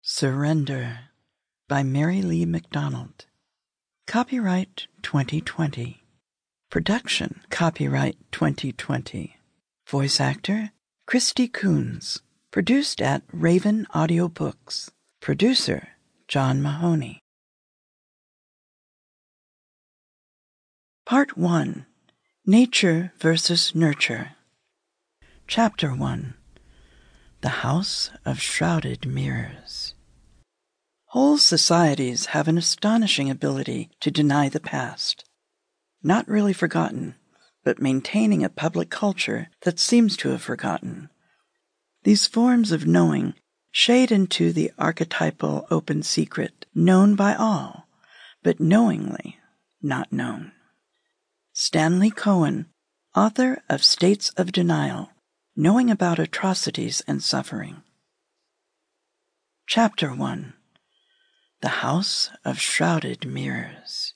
Surrender by Mary Lee McDonald. Copyright 2020. Production copyright 2020. Voice actor Christy Coons. Produced at Raven Audiobooks. Producer John Mahoney. Part 1. Nature versus Nurture. Chapter 1. The House of Shrouded Mirrors. Whole societies have an astonishing ability to deny the past. Not really forgotten, but maintaining a public culture that seems to have forgotten. These forms of knowing shade into the archetypal open secret, known by all, but knowingly not known. Stanley Cohen, author of States of Denial, Knowing About Atrocities and Suffering. Chapter 1. The House of Shrouded Mirrors.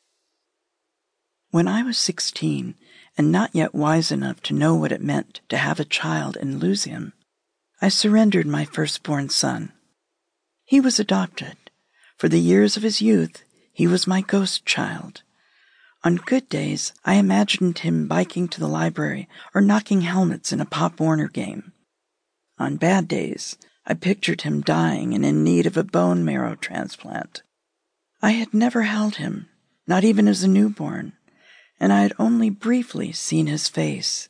When I was 16, and not yet wise enough to know what it meant to have a child and lose him, I surrendered my firstborn son. He was adopted. For the years of his youth, he was my ghost child. On good days, I imagined him biking to the library or knocking helmets in a Pop Warner game. On bad days, I pictured him dying and in need of a bone marrow transplant. I had never held him, not even as a newborn, and I had only briefly seen his face.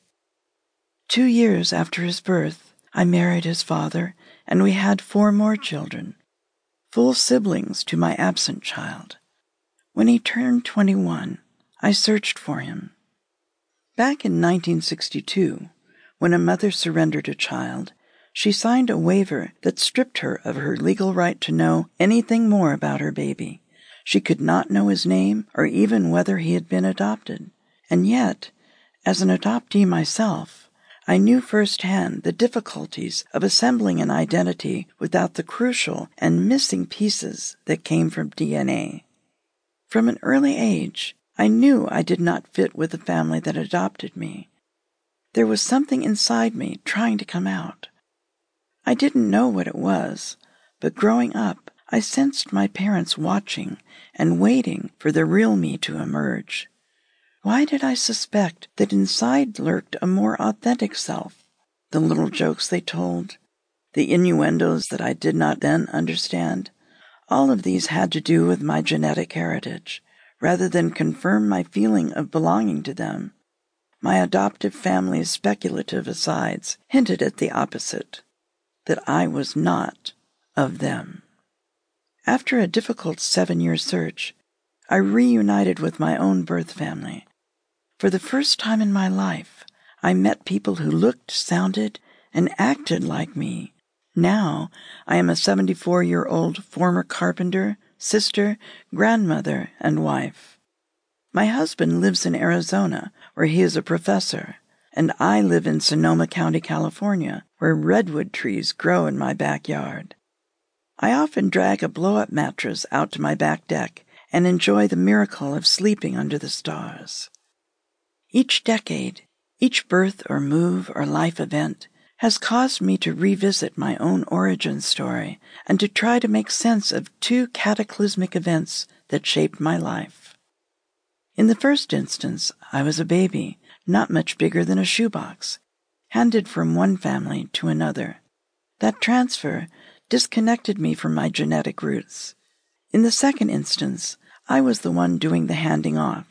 2 years after his birth, I married his father, and we had 4 more children, full siblings to my absent child. When he turned 21, I searched for him. Back in 1962, when a mother surrendered a child, she signed a waiver that stripped her of her legal right to know anything more about her baby. She could not know his name or even whether he had been adopted. And yet, as an adoptee myself, I knew firsthand the difficulties of assembling an identity without the crucial and missing pieces that came from DNA. From an early age, I knew I did not fit with the family that adopted me. There was something inside me trying to come out. I didn't know what it was, but growing up, I sensed my parents watching and waiting for the real me to emerge. Why did I suspect that inside lurked a more authentic self? The little jokes they told, the innuendos that I did not then understand, all of these had to do with my genetic heritage, rather than confirm my feeling of belonging to them. My adoptive family's speculative asides hinted at the opposite, that I was not of them. After a difficult 7-year search, I reunited with my own birth family. For the first time in my life, I met people who looked, sounded, and acted like me. Now, I am a 74-year-old former carpenter, sister, grandmother, and wife. My husband lives in Arizona, where he is a professor, and I live in Sonoma County, California, where redwood trees grow in my backyard. I often drag a blow-up mattress out to my back deck and enjoy the miracle of sleeping under the stars. Each decade, each birth or move or life event has caused me to revisit my own origin story and to try to make sense of 2 cataclysmic events that shaped my life. In the first instance, I was a baby, not much bigger than a shoebox, handed from one family to another. That transfer disconnected me from my genetic roots. In the second instance, I was the one doing the handing off.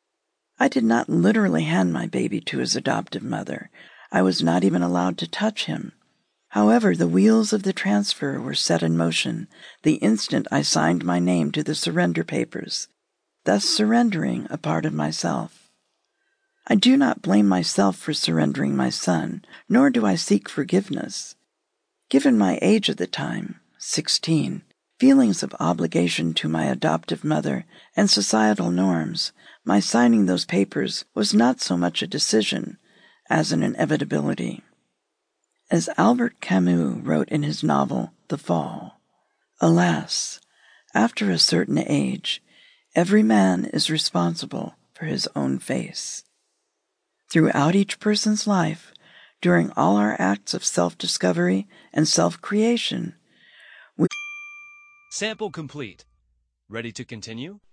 I did not literally hand my baby to his adoptive mother. I was not even allowed to touch him. However, the wheels of the transfer were set in motion the instant I signed my name to the surrender papers, thus surrendering a part of myself. I do not blame myself for surrendering my son, nor do I seek forgiveness. Given my age at the time, 16, feelings of obligation to my adoptive mother, and societal norms, my signing those papers was not so much a decision as an inevitability. As Albert Camus wrote in his novel, The Fall, alas, after a certain age, every man is responsible for his own face. Throughout each person's life, during all our acts of self-discovery and self-creation, we Sample complete. Ready to continue?